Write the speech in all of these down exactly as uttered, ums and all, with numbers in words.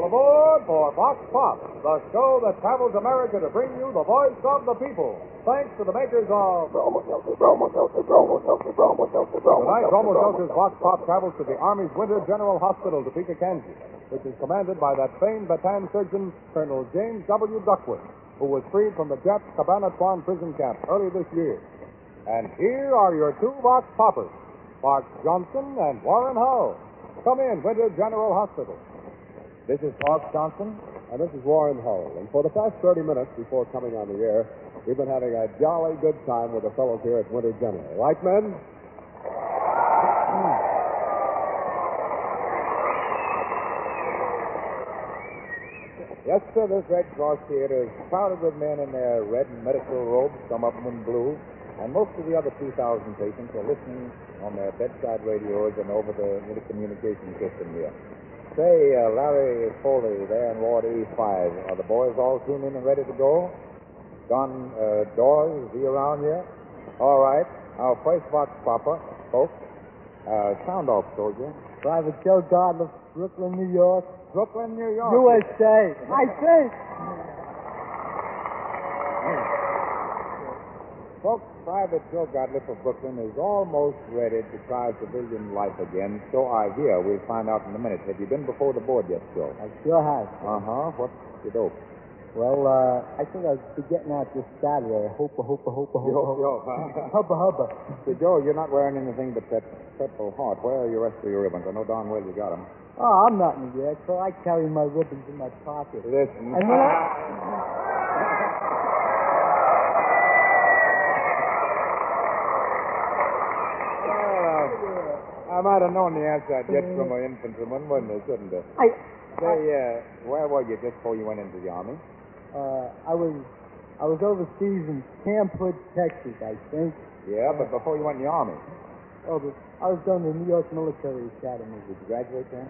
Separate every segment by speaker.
Speaker 1: aboard for Vox Pop, the show that travels America to bring you the voice of the people. Thanks to the makers of... Tonight, Bromo Seltzer's Vox Pop travels to the Army's Winter General Hospital, Topeka, Kansas, which is commanded by that famed battalion surgeon, Colonel James W. Duckworth, who was freed from the Jap Cabanatuan prison camp early this year. And here are your two Vox Poppers, Mark Johnson and Warren Hull. Come in, Winter General Hospital.
Speaker 2: This is Mark Johnson.
Speaker 1: And this is Warren Hull. And for the past thirty minutes before coming on the air, we've been having a jolly good time with the fellows here at Winter General. Right, men?
Speaker 2: Yes, sir, this Red Cross Theater is crowded with men in their red medical robes, some of them in blue, and most of the other two thousand patients are listening on their bedside radios and over the intercommunication system here. Say, uh, Larry Foley there in Ward E five, are the boys all tuned in and ready to go? Don uh, Dawes, is he around here? All right. Our first Vox Popper, folks. Uh, sound off, soldier.
Speaker 3: Private Joe Gardner, Brooklyn, New York.
Speaker 2: Brooklyn, New York.
Speaker 3: U S A. I think.
Speaker 2: Folks, Private Joe Godliff of Brooklyn is almost ready to try civilian life again. So I hear. We'll find out in a minute. Have you been before the board yet, Joe?
Speaker 3: I sure have.
Speaker 2: Uh-huh. What's the dope?
Speaker 3: Well, uh, I think I'll be getting out this Saturday. Hoopa, hoopa, hoopa, hoopa.
Speaker 2: Yo, yo, huh?
Speaker 3: Hubba, hubba.
Speaker 2: So, Joe, you're not wearing anything but that purple heart. Where are your rest of your ribbons? I know darn well you got them.
Speaker 3: Oh, I'm not in yet, so I carry my ribbons in my pocket.
Speaker 2: Listen.
Speaker 3: And when I...
Speaker 2: I might have known the answer I'd get from an infantryman, wouldn't I, shouldn't I?
Speaker 3: I...
Speaker 2: Say, uh, where were you just before you went into the Army?
Speaker 3: Uh, I was... I was overseas in Camp Hood, Texas, I think.
Speaker 2: Yeah, but before you went in the Army.
Speaker 3: Oh, but I was going to New York Military Academy.
Speaker 2: Did you graduate there?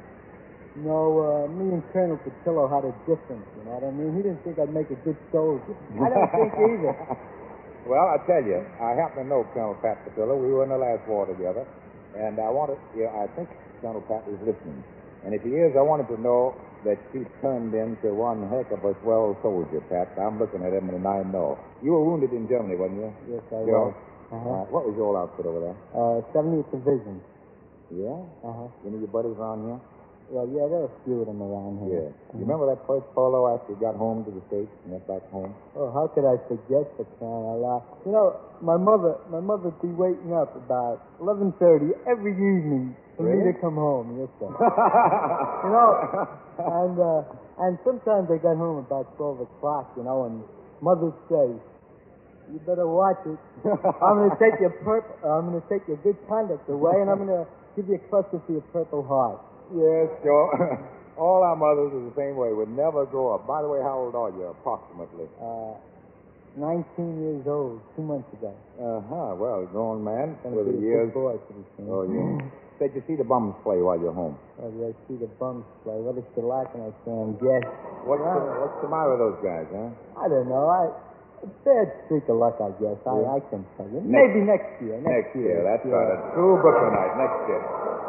Speaker 3: No, uh, me and Colonel Patillo had a difference, you know what I mean? He didn't think I'd make a good soldier. I don't think either.
Speaker 2: Well, I tell you, I happen to know Colonel Pat Patillo. We were in the last war together. And I wanted, yeah, I think Colonel Pat is listening. And if he is, I wanted to know that he turned into one heck of a swell soldier, Pat. I'm looking at him, and I know. You were wounded in Germany, wasn't you?
Speaker 3: Yes, I
Speaker 2: Joe?
Speaker 3: was. Uh-huh.
Speaker 2: Uh, what was your old outfit over there?
Speaker 3: Uh, seventieth Division.
Speaker 2: Yeah?
Speaker 3: Uh-huh.
Speaker 2: Any of your buddies around here?
Speaker 3: Well, yeah, there are a few of them around here.
Speaker 2: Yeah. You remember that first polo after you got home to the States and went back home?
Speaker 3: Oh, how could I forget the crying out loud? You know, my mother, my mother'd be waking up about eleven thirty every evening for
Speaker 2: Really?
Speaker 3: me to come home. Yes, sir. You know, and uh, and sometimes I got home about twelve o'clock. You know, and mother'd say, "You better watch it. I'm going to take your purple. I'm going to take your good conduct away, and I'm going to give you a cluster for your Purple Heart."
Speaker 2: Yes, Joe. All our mothers are the same way. Would never grow up. By the way, how old are you, approximately?
Speaker 3: Uh, nineteen years old, two months ago.
Speaker 2: Uh-huh. Well, grown man
Speaker 3: Gonna
Speaker 2: with
Speaker 3: be
Speaker 2: the
Speaker 3: a
Speaker 2: years.
Speaker 3: good boy pretty soon.
Speaker 2: Oh, yeah. Said you see the bums play while you're home.
Speaker 3: Oh, yeah, I see the bums play. What is the lacking, I can guess.
Speaker 2: What's the, what's the matter with those guys, huh?
Speaker 3: I don't know. I a bad streak of luck, I guess. I,
Speaker 2: Yeah.
Speaker 3: I can tell you.
Speaker 2: Next-
Speaker 3: Maybe next year.
Speaker 2: Next
Speaker 3: Next,
Speaker 2: year, that's
Speaker 3: yeah.
Speaker 2: right. A true Brooklynite, next year.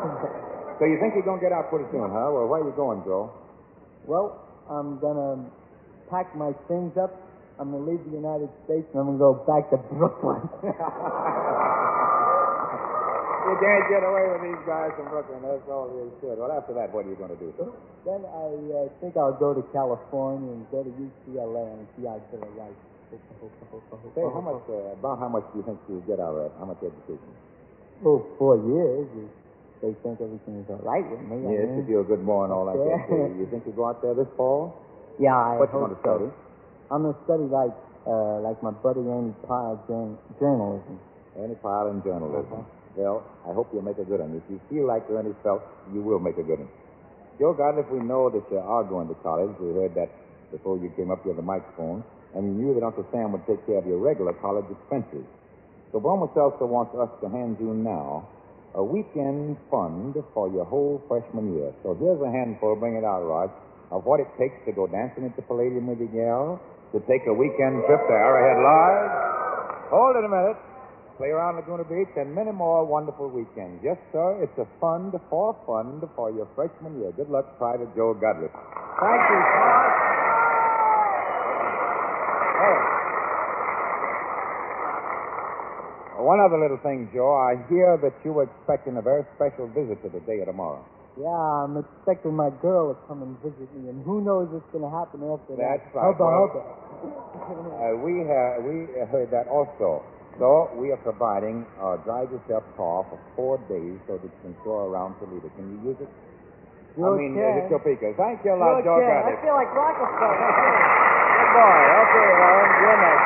Speaker 2: So you think you're going to get out pretty soon, huh? Well, where are you going, Joe?
Speaker 3: Well, I'm gonna pack my things up. I'm gonna leave the United States and I'm gonna go back to Brooklyn.
Speaker 2: You can't get away with these guys from Brooklyn. That's all you should. Well, after that, what are you going to do?
Speaker 3: Then I uh, think I'll go to California and go to U C L A and see out there right.
Speaker 2: Say, how much, uh, about how much do you think you'll get out of that? How much education?
Speaker 3: Oh, four years. They think everything is all right with me. I
Speaker 2: Yes,
Speaker 3: mean.
Speaker 2: if you're a good boy and all that.
Speaker 3: Yeah.
Speaker 2: Good. You think you go out there this fall?
Speaker 3: Yeah, I
Speaker 2: What you
Speaker 3: hope
Speaker 2: want to
Speaker 3: so.
Speaker 2: study?
Speaker 3: I'm going to study like uh, like my buddy Andy Pyle, journ- journalism.
Speaker 2: Any pile in journalism.
Speaker 3: Uh-huh.
Speaker 2: Well, I hope you'll make a good one. If you feel like Ernie Phelps, you will make a good one. Joe Godliff, we know that you are going to college. We heard that before you came up here on the microphone. And you knew that Uncle Sam would take care of your regular college expenses. So Bromo Seltzer wants us to hand you now a weekend fund for your whole freshman year. So here's a handful, bring it out, Rod, of what it takes to go dancing at the Palladium with your gal, to take a weekend trip to Arrowhead Lodge. Hold it a minute. Play around Laguna Beach and many more wonderful weekends. Yes, sir, it's a fund for fund for your freshman year. Good luck, Private Joe Godliff.
Speaker 3: Thank you, Clark.
Speaker 2: Oh. One other little thing, Joe. I hear that you were expecting a very special visitor today or tomorrow.
Speaker 3: Yeah, I'm expecting my girl to come and visit me, and who knows what's going to happen after
Speaker 2: That's
Speaker 3: that.
Speaker 2: right.
Speaker 3: Hubba,
Speaker 2: Well,
Speaker 3: hubba.
Speaker 2: Uh, we, ha- we heard that also. So we are providing a drive yourself car for four days so that you can tour around Toledo. Can you use it?
Speaker 3: Sure
Speaker 2: I mean,
Speaker 3: can.
Speaker 2: uh, the Topeka. Thank you a lot,
Speaker 3: Sure
Speaker 2: Joe.
Speaker 3: can.
Speaker 2: Got
Speaker 3: I
Speaker 2: it.
Speaker 3: feel like Rockefeller.
Speaker 2: Good boy. Okay, Warren. You're next.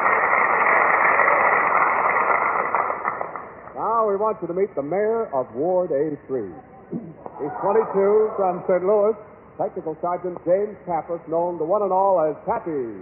Speaker 1: Now we want you to meet the mayor of Ward A three. He's twenty-two, from Saint Louis, Technical Sergeant James Pappas, known to one and all as Pappy.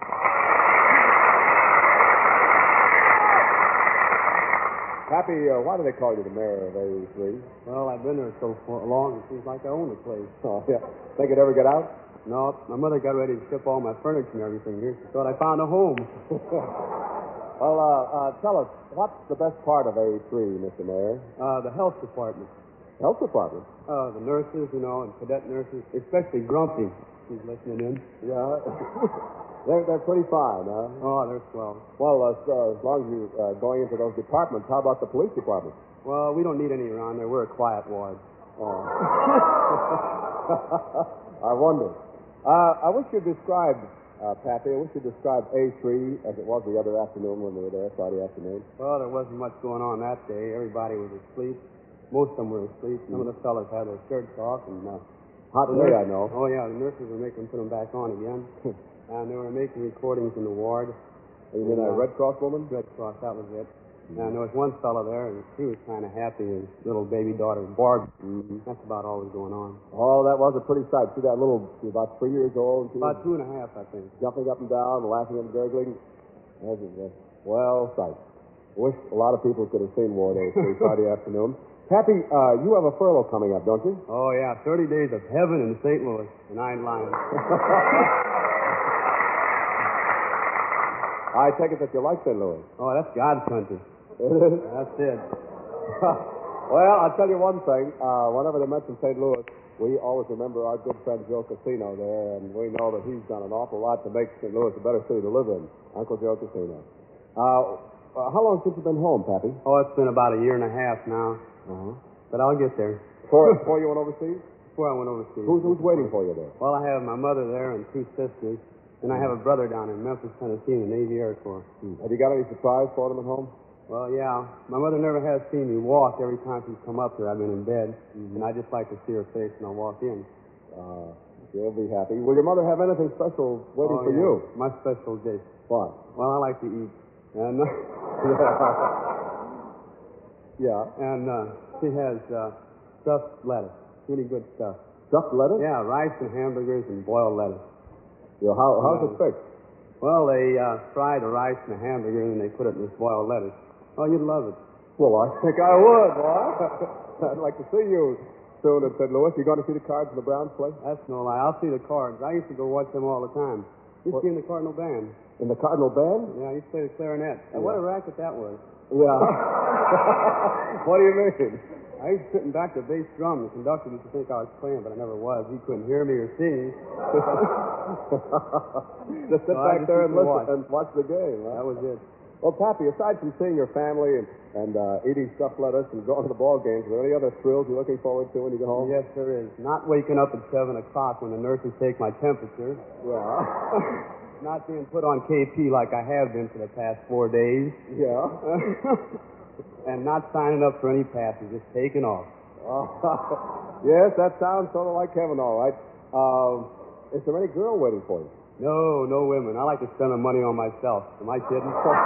Speaker 1: Pappy, uh, why do they call you the mayor of A three?
Speaker 4: Well, I've been there so for long, it seems like I own the place.
Speaker 1: Oh, yeah. Think you'd ever get out?
Speaker 4: No, my mother got ready to ship all my furniture and everything here. She thought I found a home.
Speaker 1: Well, uh, uh, tell us, what's the best part of A three, Mister Mayor?
Speaker 4: Uh, the health department.
Speaker 1: Health department.
Speaker 4: Uh, the nurses, you know, and cadet nurses, especially Grumpy. She's listening in.
Speaker 1: Yeah. they're, they're pretty fine, huh?
Speaker 4: Oh, they're swell.
Speaker 1: Well, uh, so as long as you're uh, going into those departments, how about the police department?
Speaker 4: Well, we don't need any around there. We're a quiet ward.
Speaker 1: Oh. I wonder. Uh, I wish you described, uh, Pappy, I wish you described A three as it was the other afternoon when we were there, Friday afternoon.
Speaker 4: Well, there wasn't much going on that day. Everybody was asleep. Most of them were asleep. Some of the fellas had their shirts off, and uh,
Speaker 1: Hot
Speaker 4: the
Speaker 1: day,
Speaker 4: nurse-
Speaker 1: I know.
Speaker 4: Oh yeah, the nurses were making them put them back on again, and they were making recordings in the ward.
Speaker 1: You mean a
Speaker 4: Yeah.
Speaker 1: Red Cross woman?
Speaker 4: Red Cross, that was it. And there was one fellow there, and he was kind of happy. His little baby daughter, Barb.
Speaker 1: Mm-hmm.
Speaker 4: That's about all that was going on.
Speaker 1: Oh, that was a pretty sight. See that little, she was about three years old. She was
Speaker 4: About two and a half, I think.
Speaker 1: jumping up and down, laughing and gurgling. That was a well sight. Wish a lot of people could have seen Ward A three Friday afternoon. Pappy, uh, you have a furlough coming up, don't you?
Speaker 4: Oh yeah, thirty days of heaven in Saint Louis, and I ain't lying.
Speaker 1: I take it that you like Saint Louis.
Speaker 4: Oh, that's God's country. That's it.
Speaker 1: Well, I'll tell you one thing. Uh, whenever they mention Saint Louis, we always remember our good friend Joe Casino there, and we know that he's done an awful lot to make Saint Louis a better city to live in. Uncle Joe Casino. Uh, uh, how long since you've been home, Pappy?
Speaker 4: Oh, it's been about a year and a half now,
Speaker 1: Uh-huh.
Speaker 4: but I'll get there.
Speaker 1: Before, before you went overseas?
Speaker 4: Before I went overseas.
Speaker 1: Who's, who's waiting for you there?
Speaker 4: Well, I have my mother there and two sisters, and I have a brother down in Memphis, Tennessee, in the Navy Air Corps.
Speaker 1: Have you got any surprise for them at home?
Speaker 4: Well, yeah. My mother never has seen me walk. Every time she's come up here, I've been in bed, and I just like to see her face when I walk in.
Speaker 1: Uh, she'll be happy. Will your mother have anything special waiting
Speaker 4: Oh,
Speaker 1: for
Speaker 4: yeah.
Speaker 1: you?
Speaker 4: My special dish.
Speaker 1: What?
Speaker 4: Well, I like to eat, and
Speaker 1: Yeah.
Speaker 4: and uh, she has uh, stuffed lettuce, really good stuff.
Speaker 1: Stuffed lettuce?
Speaker 4: Yeah, rice and hamburgers and boiled lettuce.
Speaker 1: Yeah, how, how's
Speaker 4: Yeah.
Speaker 1: it fixed?
Speaker 4: Well, they uh, fry the rice and the hamburger, and they put it in this boiled lettuce. Oh, you'd love it.
Speaker 1: Well, I think I would, boy. I'd like to see you soon in Saint Louis. You going to see the Cards in the Browns play?
Speaker 4: That's no lie. I'll see the Cards. I used to go watch them all the time. Used
Speaker 1: What?
Speaker 4: to be in the Cardinal Band.
Speaker 1: In the Cardinal Band?
Speaker 4: Yeah, I used to play the clarinet. And what a racket that was.
Speaker 1: Yeah. What do you mean?
Speaker 4: I used to sit in back the bass drum. The conductor used to think I was playing, but I never was. He couldn't hear me or see me.
Speaker 1: Just sit
Speaker 4: Well, I
Speaker 1: back
Speaker 4: just
Speaker 1: there and
Speaker 4: used to
Speaker 1: listen
Speaker 4: watch.
Speaker 1: and watch the game. Huh?
Speaker 4: That was it.
Speaker 1: Well, Pappy, aside from seeing your family and, and uh, eating stuffed lettuce and going to the ball games, are there any other thrills you're looking forward to when you get home?
Speaker 4: Yes, there is. Not waking up at seven o'clock when the nurses take my temperature.
Speaker 1: Yeah.
Speaker 4: Not being put on K P like I have been for the past four days.
Speaker 1: Yeah.
Speaker 4: And not signing up for any passes, just taking off.
Speaker 1: Yes, that sounds sort of like heaven, all right. Um, is there any girl waiting for you?
Speaker 4: No, no women. I like to spend my money on myself. Am I kidding?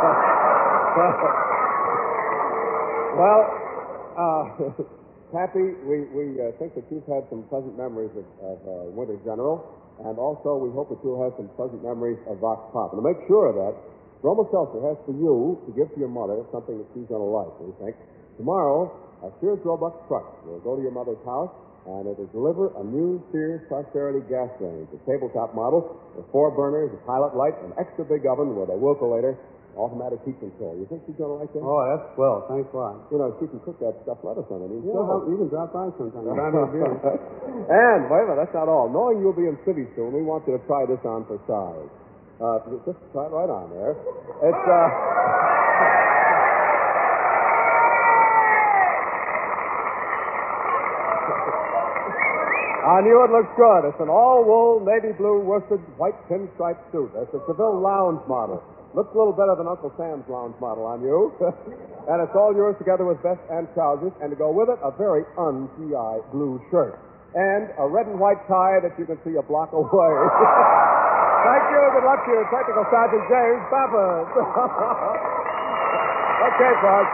Speaker 1: Well, uh, Pappy, we, we uh, think that you've had some pleasant memories of, of uh, Winter General, and also we hope that you'll have some pleasant memories of Vox Pop. And to make sure of that, Roma Seltzer has for you to give to your mother something that she's going to like, we think. Tomorrow, a Sears Roebuck truck will go to your mother's house, and it will deliver a new Sears Prosperity gas range, a tabletop model with four burners, a pilot light, an extra big oven with a Wilcolator,
Speaker 5: automatic heat control. You think she's going to like that?
Speaker 4: Oh, that's swell. Thanks a lot.
Speaker 5: You know, she can cook that stuff lettuce on it. You
Speaker 4: Yeah,
Speaker 5: know,
Speaker 4: you can drop by sometime. Buy me a beer.
Speaker 5: And, wait a minute, that's not all. Knowing you'll be in city soon, we want you to try this on for size. Uh, just try it right on there. It's, uh... On you, it looks good. It's an all-wool, navy blue, worsted, white pinstripe suit. It's a Seville lounge model. Looks a little better than Uncle Sam's lounge model on you. And it's all yours together with vest and trousers. And to go with it, a very un-G I blue shirt. And a red and white tie that you can see a block away. Thank you. Good luck to you, Technical Sergeant James Pappas. Okay, folks.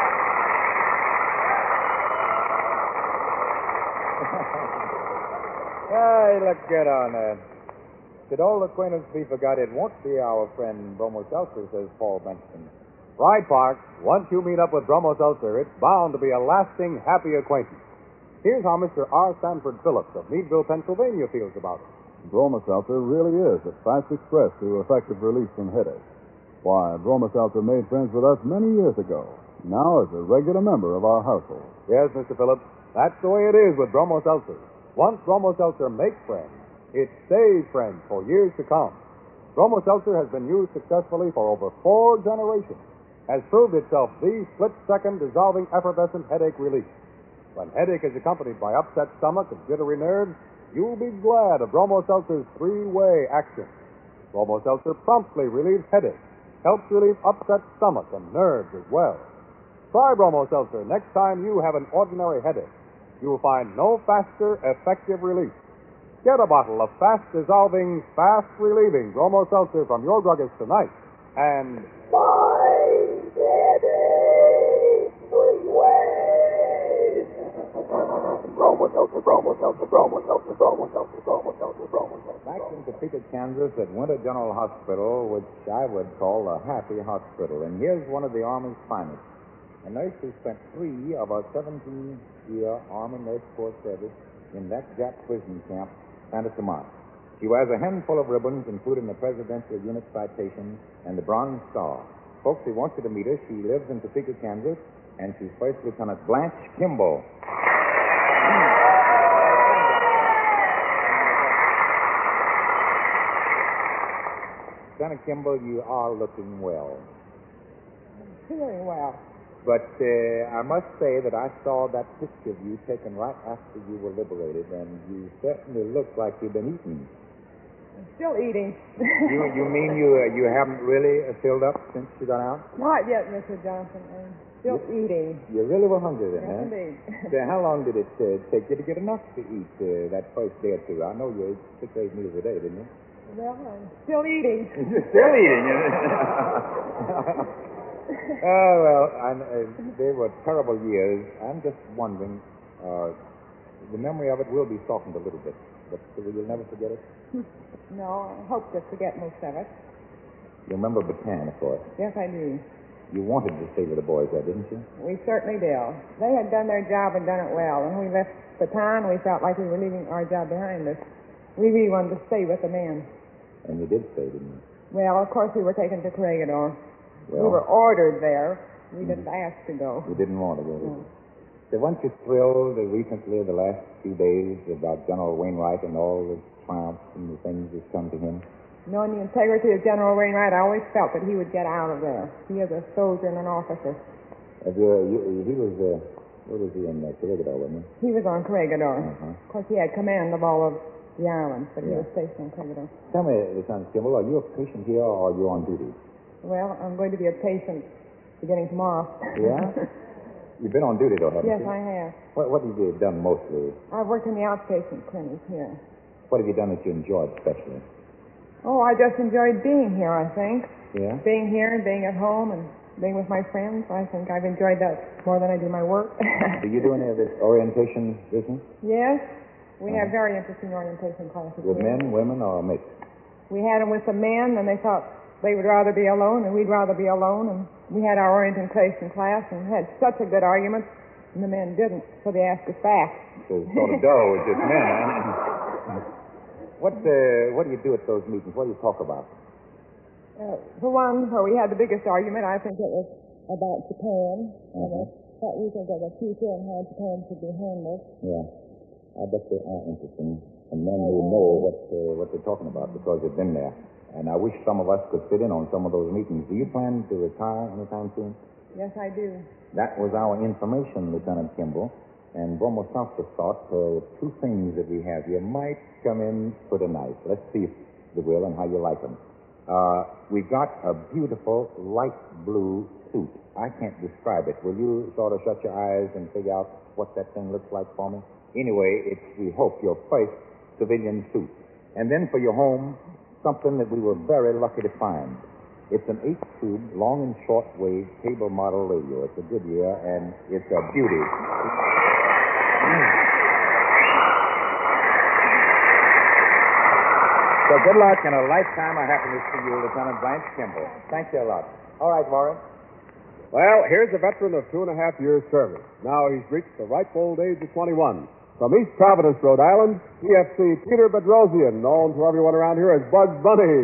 Speaker 2: Hey, look good on that. Should old acquaintance be forgot, it won't be our friend Bromo Seltzer, says Paul Benson.
Speaker 1: Right, Park. Once you meet up with Bromo Seltzer, it's bound to be a lasting, happy acquaintance. Here's how Mister R. Sanford Phillips of Meadville, Pennsylvania feels about it.
Speaker 6: Bromo Seltzer really is a fast express to effective relief from headache. Why, Bromo Seltzer made friends with us many years ago. Now is a regular member of our household.
Speaker 1: Yes, Mister Phillips, that's the way it is with Bromo Seltzer. Once Bromo Seltzer makes friends, it stays friends for years to come. Bromo Seltzer has been used successfully for over four generations, has proved itself the split-second dissolving effervescent headache relief. When headache is accompanied by upset stomach and jittery nerves, you'll be glad of Bromo Seltzer's three-way action. Bromo Seltzer promptly relieves headache, helps relieve upset stomach and nerves as well. Try Bromo Seltzer next time you have an ordinary headache. You'll find no faster, effective relief. Get a bottle of fast-dissolving, fast-relieving Bromo Seltzer from your druggist tonight. And...
Speaker 7: My headache three ways. Bromo Seltzer, Bromo Seltzer, Bromo Seltzer, Bromo Seltzer, Bromo Seltzer, Bromo Seltzer.
Speaker 2: Back in Topeka, Kansas, at Winter General Hospital, which I would call a happy hospital. And here's one of the Army's finest. A nurse who spent three of our seventeen-year Army Nurse Corps service in that Jap prison camp, Santa Tomas. She wears a handful of ribbons, including the Presidential Unit Citation and the Bronze Star. Folks, we want you to meet her. She lives in Topeka, Kansas, and she's First Lieutenant Blanche Kimball. Lieutenant Kimball, you are looking well.
Speaker 8: Very well.
Speaker 2: But uh, I must say that I saw that picture of you taken right after you were liberated, and you certainly look like you've been eating.
Speaker 8: I'm still eating.
Speaker 2: you you mean you uh, you haven't really uh, filled up since you got out?
Speaker 8: Not yet, Mister Johnson. I'm still
Speaker 2: you,
Speaker 8: eating.
Speaker 2: You really were hungry then,
Speaker 8: Yes,
Speaker 2: huh?
Speaker 8: indeed.
Speaker 2: So how long did it uh, take you to get enough to eat uh, that first day or two? I know you ate six, eight meals a day, didn't you?
Speaker 8: Well, I'm still eating.
Speaker 2: You're still eating, isn't it? Oh, well, I, uh, they were terrible years. I'm just wondering, uh, the memory of it will be softened a little bit, but uh, you'll never forget it?
Speaker 8: No, I hope to forget most of it.
Speaker 2: You remember Bataan, of course.
Speaker 8: Yes, I do.
Speaker 2: You wanted to stay with the boys there, didn't you?
Speaker 8: We certainly did. They had done their job and done it well. When we left Bataan, we felt like we were leaving our job behind us. We really wanted to stay with the men.
Speaker 2: And you did stay, didn't you?
Speaker 8: Well, of course, we were taken to Corregidor.
Speaker 2: Well,
Speaker 8: we were ordered there. We didn't ask to go.
Speaker 2: You didn't want to go.
Speaker 8: No.
Speaker 2: So weren't you thrilled uh, recently, the last few days, about General Wainwright and all the triumphs and the things that's come to him?
Speaker 8: Knowing the integrity of General Wainwright, I always felt that he would get out of there. He is a soldier and an officer.
Speaker 2: Have you, you, he was, uh, where was he in uh, Corregidor, wasn't he?
Speaker 8: He was on Corregidor.
Speaker 2: Uh-huh.
Speaker 8: Of course, he had command of all of the islands, but he
Speaker 2: Yeah.
Speaker 8: was stationed on Corregidor.
Speaker 2: Tell me, Lieutenant Kimball, are you a patient here or are you on duty?
Speaker 8: Well, I'm going to be a patient beginning tomorrow.
Speaker 2: Yeah? You've been on duty, though, haven't
Speaker 8: Yes,
Speaker 2: you?
Speaker 8: I have.
Speaker 2: What, what have you done mostly?
Speaker 8: I've worked in the outpatient clinic here.
Speaker 2: What have you done that you enjoyed especially?
Speaker 8: Oh, I just enjoyed being here, I think.
Speaker 2: Yeah?
Speaker 8: Being here and being at home and being with my friends. I think I've enjoyed that more than I do my work.
Speaker 2: Do you do any of this orientation business?
Speaker 8: Yes. We
Speaker 2: Uh-huh.
Speaker 8: have very interesting orientation classes
Speaker 2: With
Speaker 8: here.
Speaker 2: men, women, or mixed?
Speaker 8: We had them with the men, and they thought they would rather be alone, and we'd rather be alone. And we had our orientation class and had such a good argument, and the men didn't, so they asked us back.
Speaker 2: So it's sort of dull with just men, huh? What, uh, what do you do at those meetings? What do you talk about?
Speaker 8: Uh, the one where we had the biggest argument, I think it was about Japan. And uh, what we think of the future and how Japan should be handled.
Speaker 2: Yeah. I bet they are interesting. And then we know what uh, what they're talking about because they've been there. And I wish some of us could sit in on some of those meetings. Do you plan to retire anytime soon?
Speaker 8: Yes, I do.
Speaker 2: That was our information, Lieutenant Kimball. And Bromo Salsa thought uh, two things that we have here might come in for the night. Let's see if they will and how you like them. Uh, we've got a beautiful light blue suit. I can't describe it. Will you sort of shut your eyes and figure out what that thing looks like for me? Anyway, it's, we hope, your first civilian suit. And then for your home, something that we were very lucky to find. It's an eight-tube, long and short-wave cable model radio. It's a Goodyear, and it's a beauty. So good luck and a lifetime of happiness to you, Lieutenant Blanche Kimball. Thank you a lot. All right, Warren.
Speaker 5: Well, here's a veteran of two and a half years' service. Now he's reached the ripe old age of twenty-one. From East Providence, Rhode Island, P F C Peter Bedrosian, known to everyone around here as Bugs Bunny.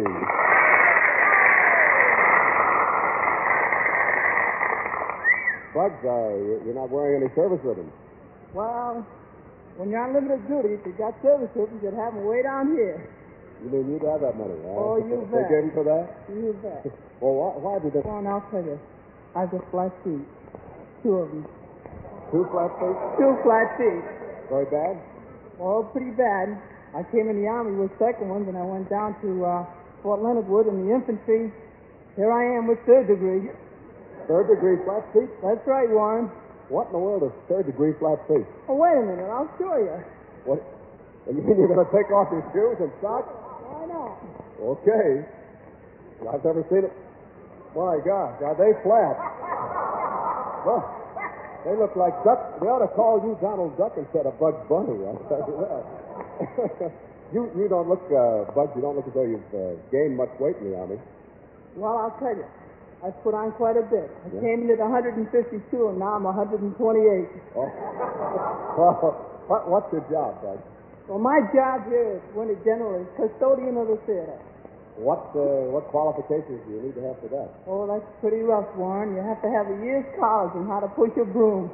Speaker 5: Bugs, uh, you're not wearing any service ribbons.
Speaker 3: Well, when you're on limited duty, if you got service ribbons, you'd have them way down here.
Speaker 5: You mean you'd have that money, huh?
Speaker 3: Oh, you
Speaker 5: They
Speaker 3: bet.
Speaker 5: gave him for that?
Speaker 3: You bet.
Speaker 5: Well, why, why did they...
Speaker 3: Well, now, I'll tell you. I have flat feet. Two of them.
Speaker 5: Two flat feet?
Speaker 3: Two flat feet.
Speaker 5: Very bad?
Speaker 3: Oh, pretty bad. I came in the Army with second ones, and I went down to uh, Fort Leonard Wood in the infantry. Here I am with third degree.
Speaker 5: Third degree flat feet?
Speaker 3: That's right, Warren.
Speaker 5: What in the world is third degree flat feet?
Speaker 3: Oh, wait a minute. I'll show you.
Speaker 5: What? You mean you're going to take off your shoes and socks?
Speaker 3: Why not?
Speaker 5: Okay. I've never seen it. My God, are they flat? Well, they look like duck. They ought to call you Donald Duck instead of Bugs Bunny. I'll tell you that. you you don't look, uh, Bugs. You don't look as though you've uh, gained much weight in the Army.
Speaker 3: Well, I'll tell you. I put on quite a bit. I
Speaker 5: Yeah.
Speaker 3: came in at one hundred fifty-two, and now I'm one hundred twenty-eight.
Speaker 5: Oh. Well, what, what's your job, Bugs?
Speaker 3: Well, my job here is Winter General is custodian of the theater.
Speaker 5: What uh, what qualifications do you need to have for that?
Speaker 3: Oh, that's pretty rough, Warren. You have to have a year's college on how to push a broom.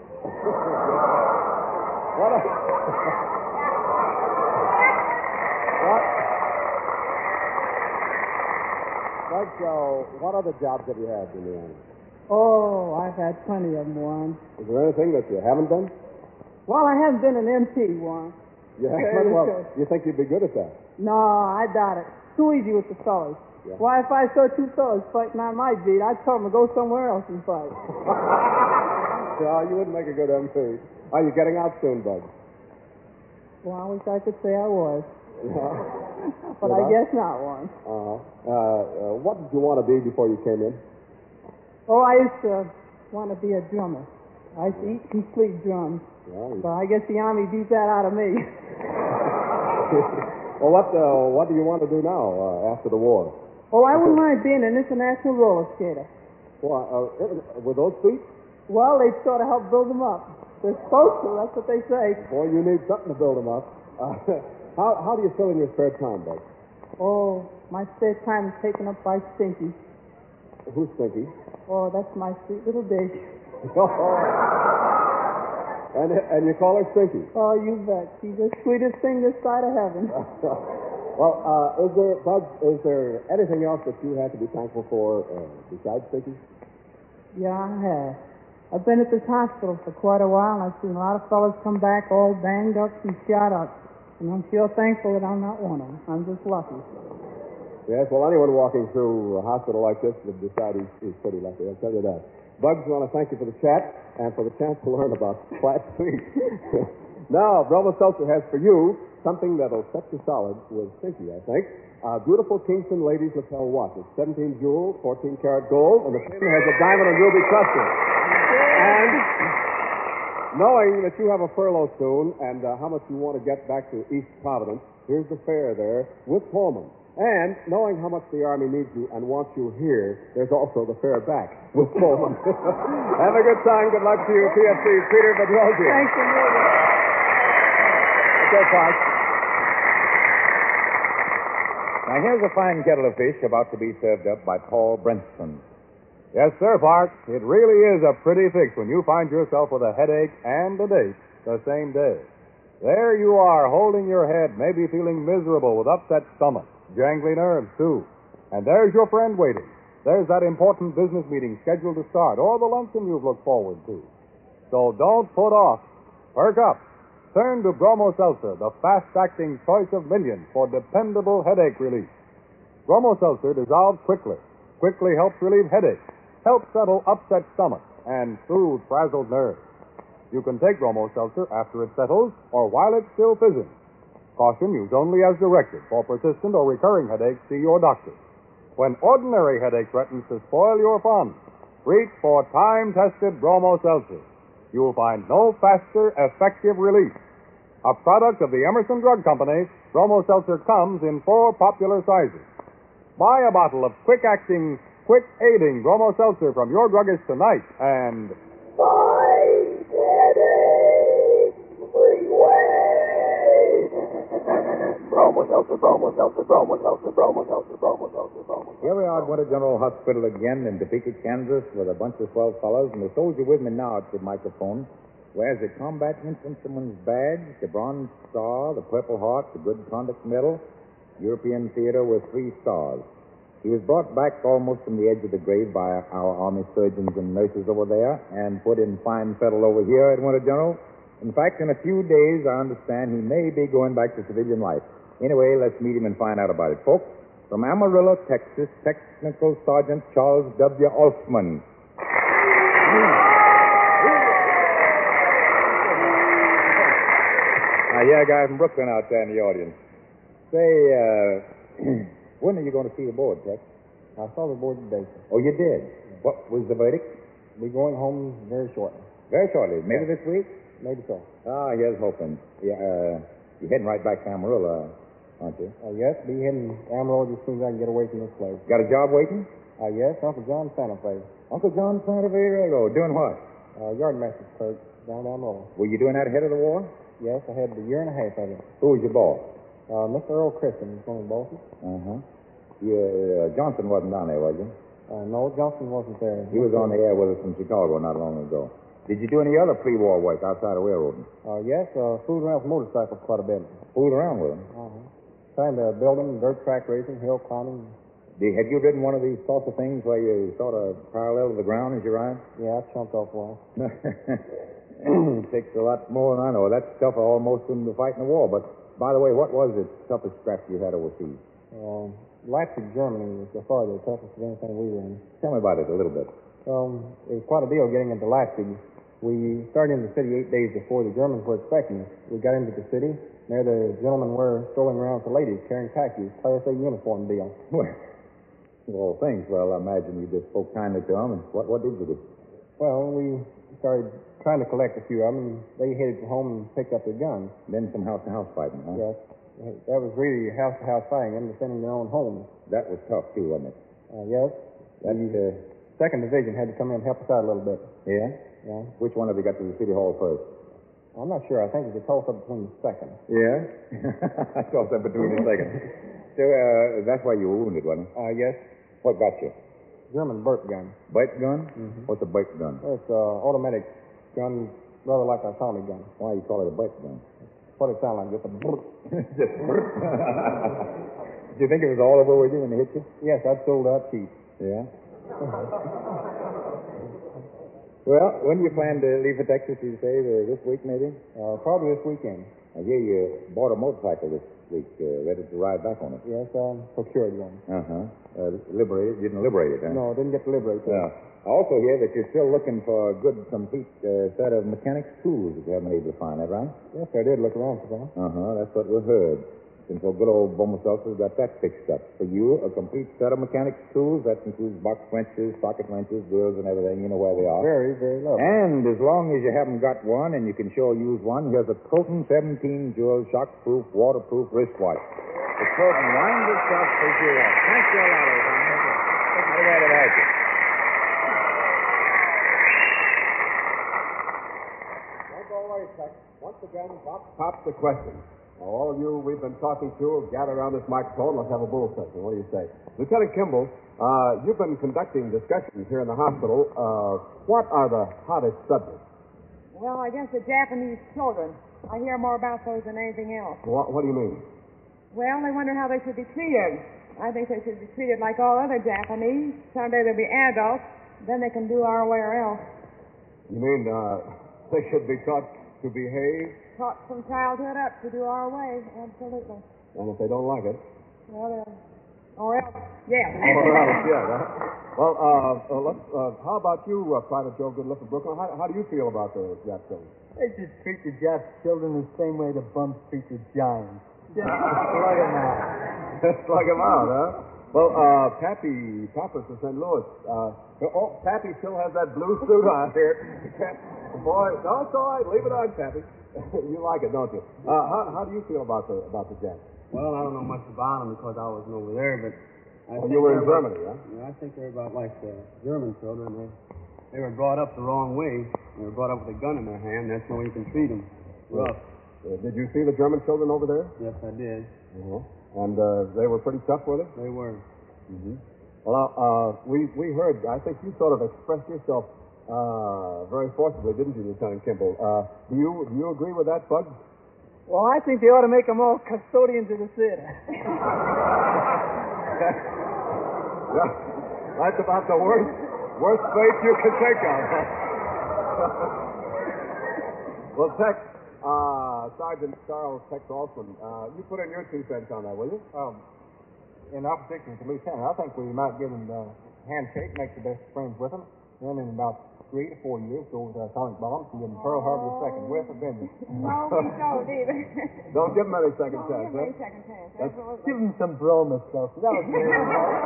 Speaker 5: What? A, what? Bugs, uh, what other jobs have you had in the Army?
Speaker 3: Oh, I've had plenty of them, Warren.
Speaker 5: Is there anything that you haven't done?
Speaker 3: Well, I haven't been an M P, Warren.
Speaker 5: You
Speaker 3: Okay,
Speaker 5: haven't? Well,
Speaker 3: okay.
Speaker 5: you think you'd be good at that?
Speaker 3: No, I doubt it. Too easy with the fellas.
Speaker 5: Yeah.
Speaker 3: Why, if I saw two fellas fighting on my beat, I'd tell them to go somewhere else and fight.
Speaker 5: No, you wouldn't make a good M P. Are you getting out soon, Bugs?
Speaker 3: Well, I wish I could say I was.
Speaker 5: Yeah.
Speaker 3: But
Speaker 5: You're
Speaker 3: I
Speaker 5: not?
Speaker 3: guess not, Warren.
Speaker 5: Uh-huh. Uh, uh, what did you want to be before you came in?
Speaker 3: Oh, I used to want to be a drummer. I used to eat and sleep drums.
Speaker 5: Yeah, you-
Speaker 3: But I guess the Army beat that out of me.
Speaker 5: Well, what uh, what do you want to do now uh, after the war?
Speaker 3: Oh, I wouldn't mind being an international roller skater.
Speaker 5: Well, uh, with those feet?
Speaker 3: Well, they sort of help build them up. They're supposed to. That's what they say.
Speaker 5: Boy, you need something to build them up. Uh, how how do you fill in your spare time, Bugs?
Speaker 3: Oh, my spare time is taken up by Stinky.
Speaker 5: Who's Stinky?
Speaker 3: Oh, that's my sweet little dish.
Speaker 5: and and you call her Stinky?
Speaker 3: Oh, you bet. She's the sweetest thing this side of heaven.
Speaker 5: Well, uh, is there, Bugs, is there anything else that you have to be thankful for uh, besides Stinky?
Speaker 3: Yeah, I have. I've been at this hospital for quite a while, and I've seen a lot of fellas come back all banged up and shot up. And I'm sure thankful that I'm not one of them. I'm just lucky.
Speaker 5: Yes, well, anyone walking through a hospital like this would decide he's, he's pretty lucky, I'll tell you that. Bugs, I want to thank you for the chat and for the chance to learn about flat feet. Now, Bromo Seltzer has for you something that'll set you solid with Stinky, I think. A beautiful Kingston ladies lapel watch. It's seventeen jewel, fourteen karat gold, and the pin has a diamond and ruby cluster. And knowing that you have a furlough soon and uh, how much you want to get back to East Providence, here's the fare there with Pullman. And knowing how much the Army needs you and wants you here, there's also the fare back with Pullman. Have a good time. Good luck to you, P F C Peter Bedrosian.
Speaker 3: Thanks a million.
Speaker 5: Okay, Fox.
Speaker 2: Now, here's a fine kettle of fish about to be served up by Paul Brenston.
Speaker 1: Yes, sir, Bart. It really is a pretty fix when you find yourself with a headache and a date the same day. There you are, holding your head, maybe feeling miserable with upset stomach, jangly nerves, too. And there's your friend waiting. There's that important business meeting scheduled to start, or the luncheon you've looked forward to. So don't put off. Perk up. Turn to Bromo Seltzer, the fast-acting choice of millions for dependable headache relief. Bromo Seltzer dissolves quickly, quickly helps relieve headaches, helps settle upset stomach, and soothe frazzled nerves. You can take Bromo Seltzer after it settles or while it's still fizzing. Caution, use only as directed. For persistent or recurring headaches, see your doctor. When ordinary headache threatens to spoil your fun, reach for time-tested Bromo Seltzer. You'll find no faster, effective relief. A product of the Emerson Drug Company, Bromo Seltzer comes in four popular sizes. Buy a bottle of quick-acting, quick-aiding Bromo Seltzer from your druggist tonight and...
Speaker 7: Fight headache freeway. Bromo Seltzer, Bromo Seltzer, Bromo Seltzer, Bromo Seltzer, Bromo Seltzer, Bromo Seltzer.
Speaker 2: Here we are at Winter General Hospital again in Topeka, Kansas, with a bunch of swell fellows, and the soldier with me now at the microphone wears a combat infantryman's badge, the Bronze Star, the Purple Heart, the Good Conduct Medal, European Theater with three stars. He was brought back almost from the edge of the grave by our Army surgeons and nurses over there and put in fine fettle over here at Winter General. In fact, in a few days, I understand he may be going back to civilian life. Anyway, let's meet him and find out about it. Folks, from Amarillo, Texas, Technical Sergeant Charles W. Olfman. I hear a guy from Brooklyn out there in the audience. Say, uh, when are you going to see the board, Tex?
Speaker 9: I saw the board today, sir.
Speaker 2: Oh, you did? What was the verdict?
Speaker 9: We're going home very shortly.
Speaker 2: Very shortly. Maybe this week?
Speaker 9: Maybe so.
Speaker 2: Ah, here's hoping. Yeah, uh, you're heading right back to Amarillo, aren't you?
Speaker 9: Uh, yes, be heading to Amarillo as soon as I can get away from this place.
Speaker 2: Got a job waiting?
Speaker 9: Uh, yes, Uncle John Santa Fe.
Speaker 2: Uncle John Santa Fe, Rago. Doing what?
Speaker 9: Uh, yard master's clerk down in Amarillo.
Speaker 2: Were you doing that ahead of the war?
Speaker 9: Yes, I had a year and a half of it.
Speaker 2: Who was your boss?
Speaker 9: Uh, Mister Earl Christian was one of the bosses.
Speaker 2: Uh-huh. You, uh, Johnson wasn't down there, was he?
Speaker 9: Uh, no, Johnson wasn't there.
Speaker 2: He was on the air with us from Chicago not long ago. Did you do any other pre-war work outside of railroading?
Speaker 9: Uh, yes, uh, fooled around with motorcycles quite a bit.
Speaker 2: Fooled around with them?
Speaker 9: Uh-huh. Trying to build them, dirt track racing, hill climbing.
Speaker 2: Did, have you ridden one of these saucer things where you sort of parallel to the ground as you ride?
Speaker 9: Yeah, I jumped off one.
Speaker 2: Takes a lot more than I know. That's tougher almost than the fight in the war. But, by the way, what was the toughest scrap you had overseas?
Speaker 9: Um, Leipzig, Germany was by far the toughest of anything we were in.
Speaker 2: Tell me about it a little bit.
Speaker 9: Um, it was quite a deal getting into Leipzig. We started in the city eight days before the Germans were expecting us. We got into the city. There the gentlemen were strolling around with the ladies carrying khakis, Class A uniform deal.
Speaker 2: Well, of all things, well, I imagine you just spoke kindly to them. And what, what did you do?
Speaker 9: Well, we started trying to collect a few of them, and they headed for home and picked up their guns.
Speaker 2: Then some house-to-house fighting, huh?
Speaker 9: Yes. That was really house-to-house fighting, them defending their own homes.
Speaker 2: That was tough, too, wasn't it?
Speaker 9: Uh, yes.
Speaker 2: That,
Speaker 9: the
Speaker 2: uh,
Speaker 9: second Division had to come in and help us out a little bit.
Speaker 2: Yeah?
Speaker 9: Yeah.
Speaker 2: Which one of you got to the city hall first?
Speaker 9: I'm not sure. I think it was a toss-up between the second.
Speaker 2: Yeah? I tossed up between the second. So, uh, that's why you were wounded, wasn't it?
Speaker 9: Uh, yes.
Speaker 2: What got you?
Speaker 9: German Burt gun.
Speaker 2: Burt gun?
Speaker 9: Mm-hmm.
Speaker 2: What's a Burt gun?
Speaker 9: It's an uh, automatic gun, rather like a Tommy gun.
Speaker 2: Why you call it a Burt gun?
Speaker 9: What it sound like, just a brrrt.
Speaker 2: Just brrrt. Did you think it was all over with you when they hit you?
Speaker 9: Yes, I'd sold out cheap.
Speaker 2: Yeah? Well, when do you plan to leave for Texas, you say, uh, this week maybe?
Speaker 9: Uh, probably this weekend.
Speaker 2: I hear you bought a motorcycle this week, uh, ready to ride back on it.
Speaker 9: Yes, I procured one.
Speaker 2: Uh-huh. Uh, liberated, didn't liberate it, huh?
Speaker 9: No, didn't get to liberate it.
Speaker 2: Yeah. I also hear that you're still looking for a good, complete uh, set of mechanics tools that you haven't been able to find, that right?
Speaker 9: Yes, I did look around for some.
Speaker 2: Uh-huh, that's what we heard. And so good old Bromo Seltzer's got that fixed up. For you, a complete set of mechanics tools, that includes box wrenches, socket wrenches, drills, and everything. You know where they are.
Speaker 9: Very, very lovely.
Speaker 2: And as long as you haven't got one, and you can sure use one, here's a Proton seventeen jewel shock-proof, waterproof wristwatch. The Proton winds itself for zero. Thank you a lot, old man. I'm glad it has you.
Speaker 1: Don't go away, Tex. Once again, pop, pop the question.
Speaker 5: All of you we've been talking to gather around this microphone. Let's have a bull session. What do you say? Lieutenant Kimball, uh, you've been conducting discussions here in the hospital. Uh, what are the hottest subjects?
Speaker 8: Well, I guess the Japanese children. I hear more about those than anything else.
Speaker 5: What, what do you mean?
Speaker 8: Well, they wonder how they should be treated. I think they should be treated like all other Japanese. Someday they'll be adults. Then they can do our way or else.
Speaker 5: You mean uh, they should be taught to behave?
Speaker 8: Taught from childhood up to do our way. Absolutely.
Speaker 5: And if they don't like it?
Speaker 8: Well, they'll... Or else, yes.
Speaker 5: Or else, yeah. Huh? Well, uh, uh, let's, uh, how about you, uh, Private Joe Goodliff of Brooklyn? How, how do you feel about the Jap children?
Speaker 3: They should treat the Jap children the same way the bums treat the giants. Just slug them out.
Speaker 5: Slug them out, huh? Well, uh, Pappy Pappas of Saint Louis. Uh, oh, Pappy still has that blue suit on here. Boy, no, it's all right. Leave it on, Pappy. You like it, don't you? Uh, how, how do you feel about the about the Japs?
Speaker 4: Well, I don't know much about them because I wasn't over there, but I
Speaker 5: well,
Speaker 4: think
Speaker 5: you were in
Speaker 4: they're
Speaker 5: Germany,
Speaker 4: about,
Speaker 5: huh?
Speaker 4: Yeah, I think they're about like the German children. They, they were brought up the wrong way. They were brought up with a gun in their hand. That's the way you can treat them. Rough.
Speaker 5: Uh, did you see the German children over there?
Speaker 4: Yes, I did.
Speaker 5: Uh-huh. And uh, they were pretty tough with it?
Speaker 4: They were.
Speaker 5: Mm-hmm. Well, uh, we, we heard, I think you sort of expressed yourself uh, very forcibly, didn't you, Lieutenant Kimball? Uh, do you do you agree with that, Bug?
Speaker 3: Well, I think they ought to make them all custodians of the theater.
Speaker 5: Yeah, that's about the worst worst fate you can think of. Well, Tex, uh, Sergeant Charles Tex Alston, uh, you put in your two cents on that, will you?
Speaker 9: Um, in opposition to Lieutenant, I think we might give him the handshake, make the best friends with him. Then in about three to four years, go with atomic bombs and give him Pearl Harbor the second with a vengeance.
Speaker 8: No, we don't either.
Speaker 5: Don't give him any second
Speaker 8: Don't
Speaker 5: chance,
Speaker 8: give
Speaker 5: huh?
Speaker 8: me a second chance.
Speaker 5: That's-
Speaker 8: Absolutely.
Speaker 3: Give them some broma stuff. That was very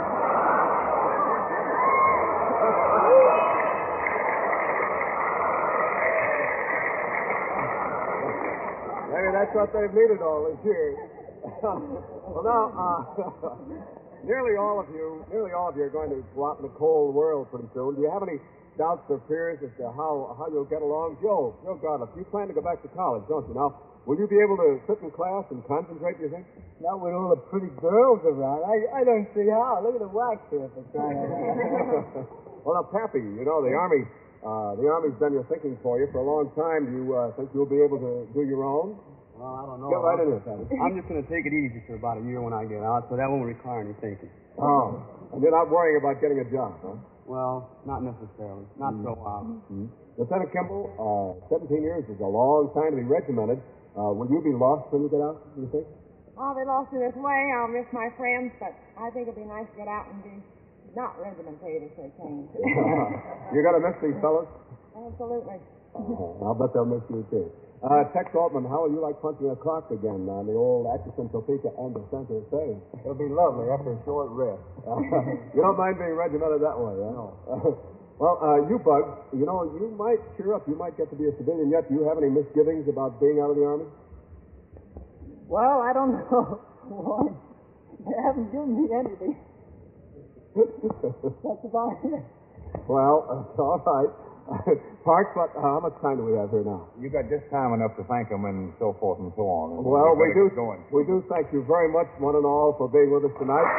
Speaker 5: Maybe that's what they've needed all these years. Well, now, uh, nearly all of you, nearly all of you are going to go out in the cold world pretty soon. Do you have any doubts or fears as to how, how you'll get along? Joe, Joe Goddard, you plan to go back to college, don't you? Now, will you be able to sit in class and concentrate, do you think?
Speaker 3: Not with all the pretty girls around. I, I don't see how. Look at the wax here for crying out loud.
Speaker 5: Well, now, Pappy, you know, the Army, uh, the Army's done your thinking for you for a long time. Do you uh, think you'll be able to do your own?
Speaker 4: Well, I don't know.
Speaker 5: Get right in there, Pappy.
Speaker 4: I'm just going to take it easy for about a year when I get out, so that won't require any thinking.
Speaker 5: Oh, and you're not worrying about getting a job, huh?
Speaker 4: Well, not necessarily. Not so obvious.
Speaker 5: Mm-hmm. Lieutenant Kimball, uh, seventeen years is a long time to be regimented. Uh, will you be lost when you get out, do you think?
Speaker 8: I'll be lost in this way. I'll miss my friends, but I think it'd be nice to get out and be not regimented for a change.
Speaker 5: You're going to miss these fellas?
Speaker 8: Absolutely.
Speaker 5: Oh, I'll bet they'll miss you, too. Uh, Tex Altman, how will you like punching a clock again on the old Atchison, Topeka, and the Center of Sage?
Speaker 9: It'll be lovely after a short rest.
Speaker 5: You don't mind being regimented that way, huh? No. Well, uh, you, Bug, you know, you might cheer up. You might get to be a civilian yet. Do you have any misgivings about being out of the Army?
Speaker 3: Well, I don't know. Why? They haven't given me anything. That's about it.
Speaker 5: Well, uh, all right. Parks, what, uh, how much time do we have here now?
Speaker 2: You got just time enough to thank them and so forth and so on. And
Speaker 5: Well, we
Speaker 2: better
Speaker 5: do,
Speaker 2: get going.
Speaker 5: we do thank you very much, one and all, for being with us tonight.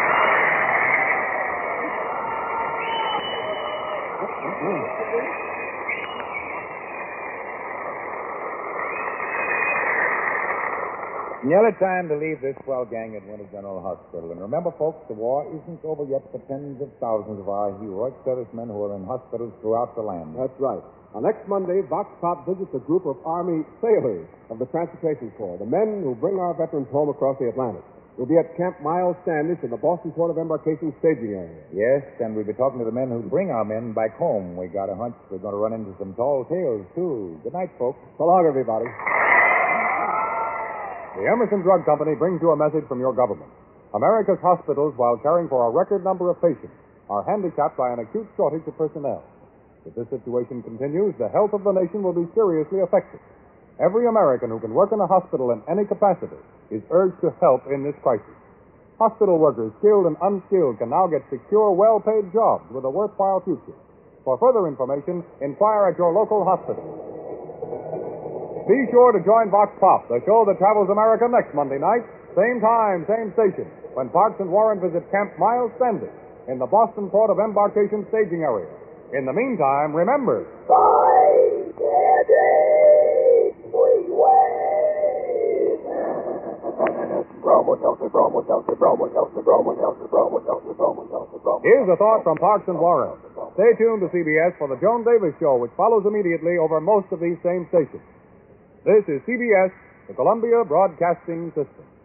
Speaker 2: Nearly time to leave this swell gang at Winter General Hospital. And remember, folks, the war isn't over yet for tens of thousands of our heroic servicemen who are in hospitals throughout the land.
Speaker 5: That's right. Now, next Monday, Vox Pop visits a group of Army sailors of the Transportation Corps, the men who bring our veterans home across the Atlantic. We'll be at Camp Miles Standish in the Boston Port of Embarkation staging area.
Speaker 2: Yes, and we'll be talking to the men who bring our men back home. We got a hunch we're going to run into some tall tales, too. Good night, folks.
Speaker 5: So long, everybody.
Speaker 1: The Emerson Drug Company brings you a message from your government. America's hospitals, while caring for a record number of patients, are handicapped by an acute shortage of personnel. If this situation continues, the health of the nation will be seriously affected. Every American who can work in a hospital in any capacity is urged to help in this crisis. Hospital workers, skilled and unskilled, can now get secure, well-paid jobs with a worthwhile future. For further information, inquire at your local hospital. Be sure to join Vox Pop, the show that travels America, next Monday night, same time, same station, when Parks and Warren visit Camp Miles Standish in the Boston Port of Embarkation staging area. In the meantime, remember...
Speaker 7: Five, Daddy, freeway. Bromo, Delta, Bromo, Delta, Bromo, Delta, Bromo, Delta, Bromo, Delta, Bromo, Delta, Bromo.
Speaker 1: Here's a thought from Parks and Warren. Stay tuned to C B S for the Joan Davis Show, which follows immediately over most of these same stations. This is C B S, the Columbia Broadcasting System.